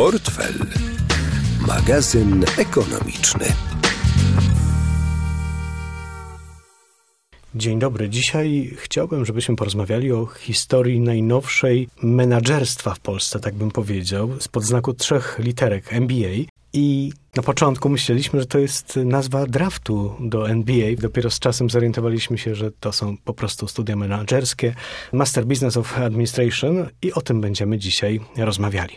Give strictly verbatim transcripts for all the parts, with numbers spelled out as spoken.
Portfel. Magazyn ekonomiczny. Dzień dobry. Dzisiaj chciałbym, żebyśmy porozmawiali o historii najnowszej menadżerstwa w Polsce, tak bym powiedział, spod znaku trzech literek M B A. I na początku myśleliśmy, że to jest nazwa draftu do M B A. Dopiero z czasem zorientowaliśmy się, że to są po prostu studia menadżerskie, Master Business of Administration i o tym będziemy dzisiaj rozmawiali.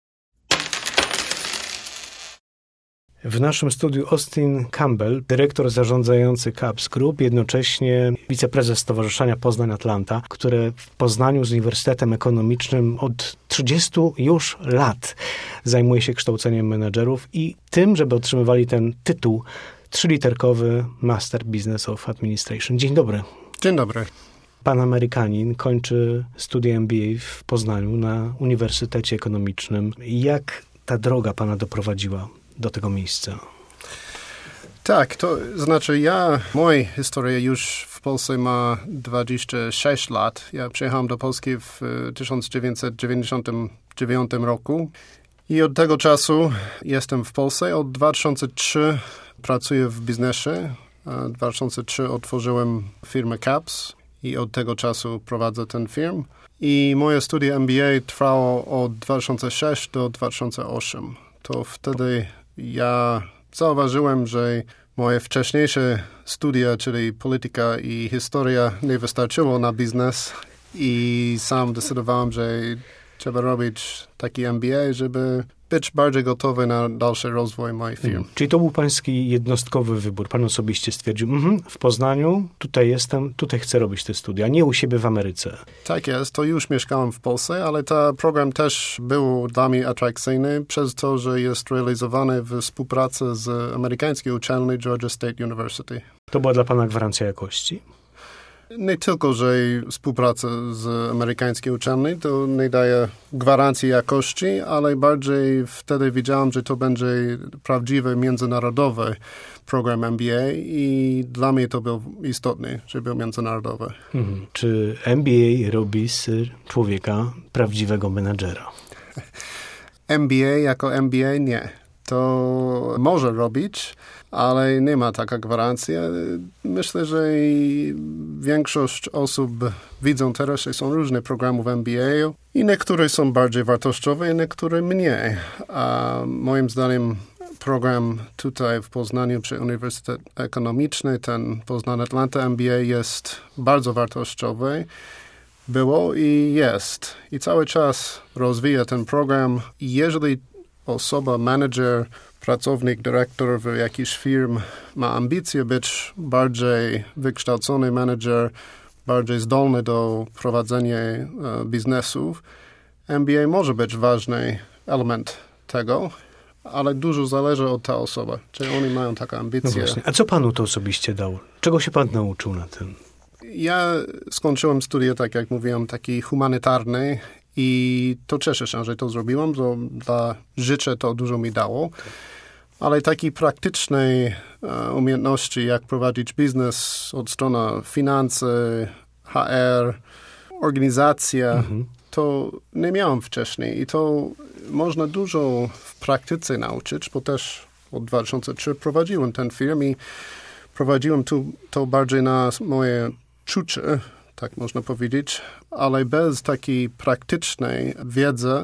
W naszym studiu Austin Campbell, dyrektor zarządzający Caps Group, jednocześnie wiceprezes Stowarzyszenia Poznań Atlanta, które w Poznaniu z Uniwersytetem Ekonomicznym od trzydziestu już lat zajmuje się kształceniem menedżerów i tym, żeby otrzymywali ten tytuł trzyliterkowy Master Business of Administration. Dzień dobry. Dzień dobry. Pan Amerykanin kończy studia M B A w Poznaniu na Uniwersytecie Ekonomicznym. Jak ta droga pana doprowadziła do tego miejsca? Tak, to znaczy ja, moja historia już w Polsce ma dwadzieścia sześć lat. Ja przyjechałem do Polski w tysiąc dziewięćset dziewięćdziesiątym dziewiątym roku i od tego czasu jestem w Polsce. Od dwa tysiące trzeciego pracuję w biznesie. W dwa tysiące trzecim otworzyłem firmę Caps i od tego czasu prowadzę ten firm. I moje studia M B A trwało od dwa tysiące szóstego do dwa tysiące ósmego. To wtedy ja zauważyłem, że moje wcześniejsze studia, czyli polityka i historia, nie wystarczyło na biznes i sam decydowałem, że trzeba robić taki M B A, żeby być bardziej gotowy na dalszy rozwój mojej firmy. Hmm. Czyli to był pański jednostkowy wybór. Pan osobiście stwierdził, mm, w Poznaniu, tutaj jestem, tutaj chcę robić te studia, nie u siebie w Ameryce. Tak jest, to już mieszkałem w Polsce, ale ten program też był dla mnie atrakcyjny przez to, że jest realizowany w współpracy z amerykańskiej uczelni Georgia State University. To była dla pana gwarancja jakości? Nie tylko, że współpraca z amerykańskiej uczelni to nie daje gwarancji jakości, ale bardziej wtedy wiedziałem, że to będzie prawdziwy międzynarodowy program M B A i dla mnie to był istotny, że był międzynarodowy. Mhm. Czy M B A robi z człowieka prawdziwego menadżera? M B A jako M B A nie. To może robić, ale nie ma taka gwarancja. Myślę, że większość osób widzą teraz, że są różne programy w M B A i niektóre są bardziej wartościowe, i niektóre mniej. A moim zdaniem program tutaj w Poznaniu przy Uniwersytecie Ekonomicznym, ten Poznań Atlanta M B A jest bardzo wartościowy. Było i jest. I cały czas rozwija ten program. I jeżeli osoba, manager, pracownik, dyrektor w jakiejś firm ma ambicje być bardziej wykształcony manager, bardziej zdolny do prowadzenia e, biznesów, M B A może być ważny element tego, ale dużo zależy od tej osoby, czy oni mają taką ambicję. No właśnie. A co panu to osobiście dało? Czego się pan nauczył na tym? Ja skończyłem studia, tak jak mówiłem, taki humanitarny. I to cieszę się, że to zrobiłem, bo dla życia to dużo mi dało. Ale takie praktyczne e, umiejętności, jak prowadzić biznes od strony finanse, H R, organizacja, mhm. to nie miałem wcześniej. I to można dużo w praktyce nauczyć, bo też od dwa tysiące trzeciego prowadziłem ten firm i prowadziłem tu, to bardziej na moje czucie, tak można powiedzieć, ale bez takiej praktycznej wiedzy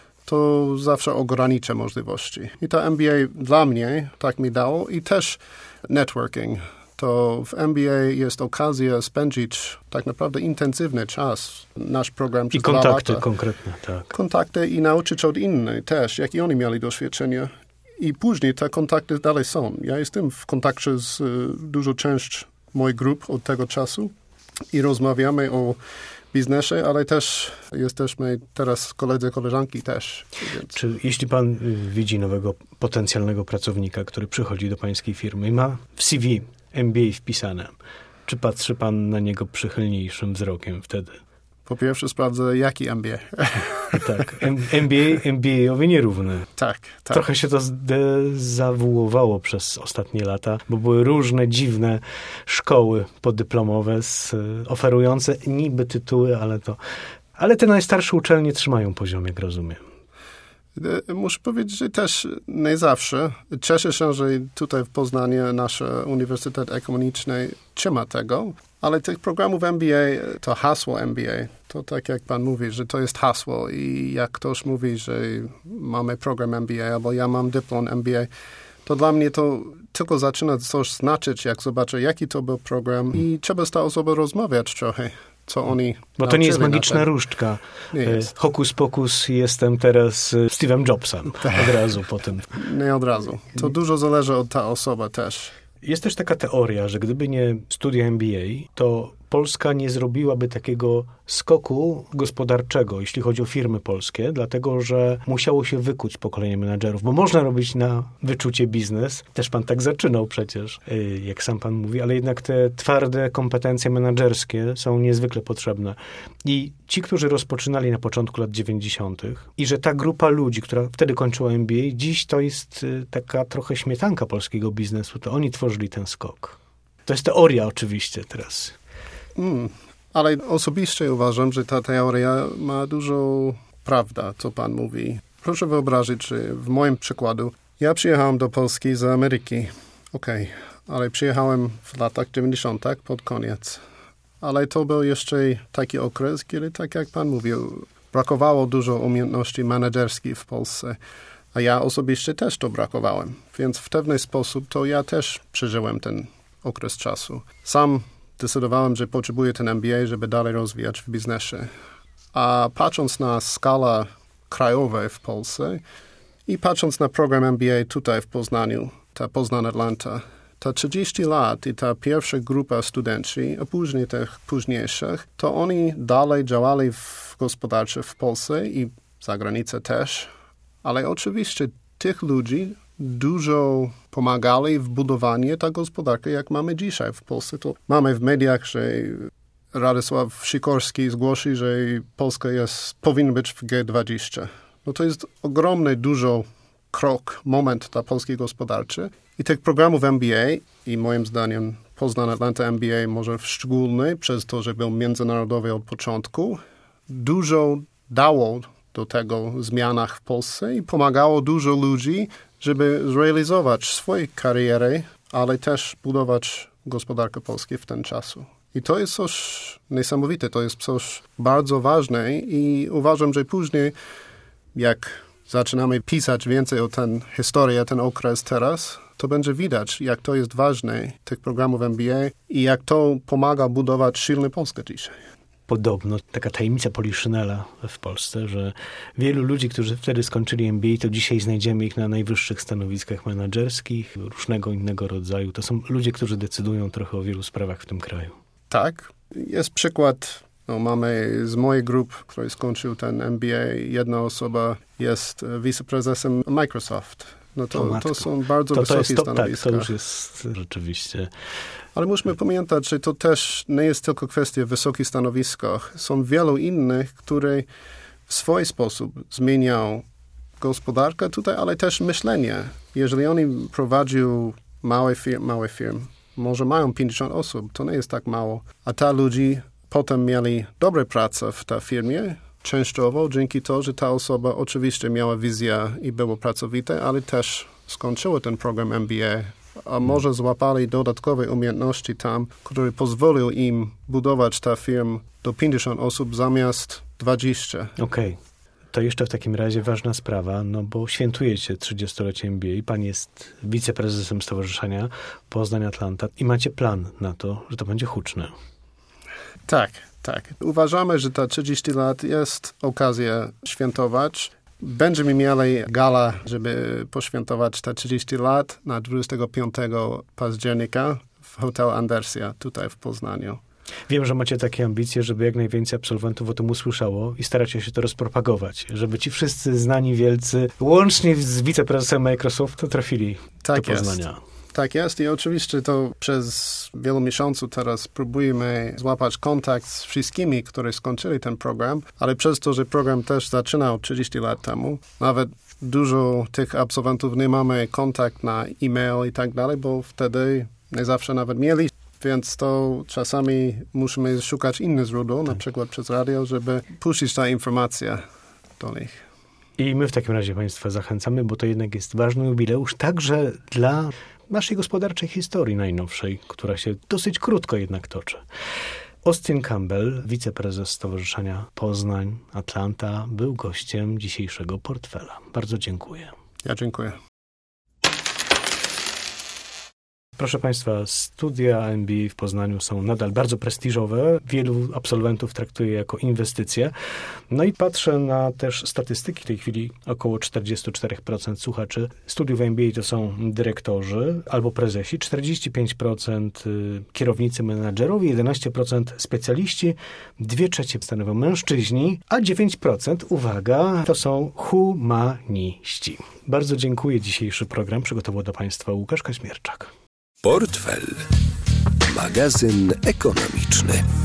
to zawsze ogranicza możliwości. I to M B A dla mnie tak mi dało i też networking. To w M B A jest okazja spędzić tak naprawdę intensywny czas. Nasz program przez I kontakty lata. konkretne, tak. Kontakty i nauczyć od innych też, jakie oni mieli doświadczenia. I później te kontakty dalej są. Ja jestem w kontakcie z y, dużą część moich grup od tego czasu. I rozmawiamy o biznesie, ale też jesteśmy teraz koledzy, koleżanki też. Więc. Czy jeśli pan widzi nowego potencjalnego pracownika, który przychodzi do pańskiej firmy i ma w C V M B A wpisane, czy patrzy pan na niego przychylniejszym wzrokiem wtedy? Po pierwsze sprawdzę, jaki M B A. Tak, M B A M B A-owi nierówny. Tak, tak. Trochę się to zdezawuowało przez ostatnie lata, bo były różne dziwne szkoły podyplomowe z, oferujące niby tytuły, ale to... Ale te najstarsze uczelnie trzymają poziom, jak rozumiem. Muszę powiedzieć, że też nie zawsze. Cieszę się, że tutaj w Poznaniu nasz Uniwersytet Ekonomiczny trzyma tego, ale tych programów M B A, to hasło M B A, to tak jak pan mówi, że to jest hasło i jak ktoś mówi, że mamy program M B A albo ja mam dyplom M B A, to dla mnie to tylko zaczyna coś znaczyć, jak zobaczę, jaki to był program i trzeba z tą osobą rozmawiać trochę. Co oni Bo to nie jest magiczna różdżka. Hokus pokus, jestem teraz Steve'em Jobsem. Od razu po tym. Nie od razu. To dużo zależy od ta osoba też. Jest też taka teoria, że gdyby nie studia M B A, to Polska nie zrobiłaby takiego skoku gospodarczego, jeśli chodzi o firmy polskie, dlatego że musiało się wykuć pokolenie menadżerów, bo można robić na wyczucie biznes. Też pan tak zaczynał przecież, jak sam pan mówi, ale jednak te twarde kompetencje menadżerskie są niezwykle potrzebne. I ci, którzy rozpoczynali na początku lat dziewięćdziesiątych i że ta grupa ludzi, która wtedy kończyła M B A, dziś to jest taka trochę śmietanka polskiego biznesu, to oni tworzyli ten skok. To jest teoria oczywiście teraz. Mm, ale osobiście uważam, że ta teoria ma dużo prawda, co pan mówi. Proszę wyobrazić, że w moim przykładu ja przyjechałem do Polski z Ameryki. Okej, okay. Ale przyjechałem w latach dziewięćdziesiątych pod koniec. Ale to był jeszcze taki okres, kiedy, tak jak pan mówił, brakowało dużo umiejętności menedżerskich w Polsce. A ja osobiście też to brakowałem. Więc w pewien sposób to ja też przeżyłem ten okres czasu. Sam decydowałem, że potrzebuję ten M B A, żeby dalej rozwijać w biznesie. A patrząc na skalę krajową w Polsce i patrząc na program M B A tutaj w Poznaniu, ta Poznań Atlanta, ta trzydzieści lat i ta pierwsza grupa studenci, a później tych późniejszych, to oni dalej działali w gospodarce w Polsce i za granicą też. Ale oczywiście tych ludzi dużo pomagali w budowaniu tej gospodarki, jak mamy dzisiaj w Polsce. To mamy w mediach, że Radosław Sikorski zgłosi, że Polska jest, powinna być w G dwadzieścia. No to jest ogromny, dużo krok, moment dla polskiej gospodarki. I tych programów M B A i moim zdaniem Poznań Atlanta M B A może w szczególny, przez to, że był międzynarodowy od początku, dużo dało do tego zmianach w Polsce i pomagało dużo ludzi, żeby zrealizować swoje kariery, ale też budować gospodarkę polską w ten czasu. I to jest coś niesamowite, to jest coś bardzo ważne i uważam, że później, jak zaczynamy pisać więcej o tę historię, ten okres teraz, to będzie widać, jak to jest ważne, tych programów M B A i jak to pomaga budować silną Polskę dzisiaj. Podobno taka tajemnica Poliszynela w Polsce, że wielu ludzi, którzy wtedy skończyli M B A, to dzisiaj znajdziemy ich na najwyższych stanowiskach menedżerskich, różnego innego rodzaju. To są ludzie, którzy decydują trochę o wielu sprawach w tym kraju. Tak. Jest przykład, no, mamy z mojej grupy, który skończył ten M B A, jedna osoba jest wiceprezesem Microsoft. No to, to są bardzo to, wysokie to jest to, stanowiska. Tak, to już jest rzeczywiście... Ale musimy pamiętać, że to też nie jest tylko kwestia wysokich stanowiskach. Są wielu innych, które w swój sposób zmieniają gospodarkę tutaj, ale też myślenie. Jeżeli oni prowadzą małe firmy, małe firmy, może mają pięćdziesiąt osób, to nie jest tak mało. A ta ludzi potem mieli dobre prace w tej firmie, częściowo dzięki to, że ta osoba oczywiście miała wizję i była pracowita, ale też skończyła ten program M B A. A może złapali dodatkowe umiejętności tam, które pozwoliły im budować tę firmę do pięćdziesięciu osób zamiast dwudziestu. Okej. Okay. To jeszcze w takim razie ważna sprawa, no bo świętujecie trzydziestolecie M B A. Pan jest wiceprezesem Stowarzyszenia Poznań Atlanta i macie plan na to, że to będzie huczne. Tak, tak. Uważamy, że ta trzydzieści lat jest okazja świętować. Będziemy mieli gala, żeby poświętować te trzydzieści lat na dwudziestego piątego października w hotelu Andersia tutaj w Poznaniu. Wiem, że macie takie ambicje, żeby jak najwięcej absolwentów o tym usłyszało i staracie się to rozpropagować, żeby ci wszyscy znani wielcy, łącznie z wiceprezesem Microsoftu, trafili tak do Poznania. Jest. Tak jest i oczywiście to przez wielu miesięcy teraz próbujemy złapać kontakt z wszystkimi, którzy skończyli ten program, ale przez to, że program też zaczynał trzydzieści lat temu, nawet dużo tych absolwentów nie mamy kontakt na e-mail i tak dalej, bo wtedy nie zawsze nawet mieli, więc to czasami musimy szukać innych źródeł, na przykład przez radio, żeby puścić tę informację do nich. I my w takim razie Państwa zachęcamy, bo to jednak jest ważny jubileusz także dla naszej gospodarczej historii najnowszej, która się dosyć krótko jednak toczy. Austin Campbell, wiceprezes Stowarzyszenia Poznań Atlanta, był gościem dzisiejszego Portfela. Bardzo dziękuję. Ja dziękuję. Proszę Państwa, studia M B A w Poznaniu są nadal bardzo prestiżowe. Wielu absolwentów traktuje je jako inwestycje. No i patrzę na też statystyki. W tej chwili około czterdzieści cztery procent słuchaczy studiów M B A to są dyrektorzy albo prezesi, czterdzieści pięć procent kierownicy, menadżerowie, jedenaście procent specjaliści, dwie trzecie stanowią mężczyźni, a dziewięć procent, uwaga, to są humaniści. Bardzo dziękuję. Dzisiejszy program przygotował do Państwa Łukasz Kaźmierczak. Portfel. Magazyn ekonomiczny.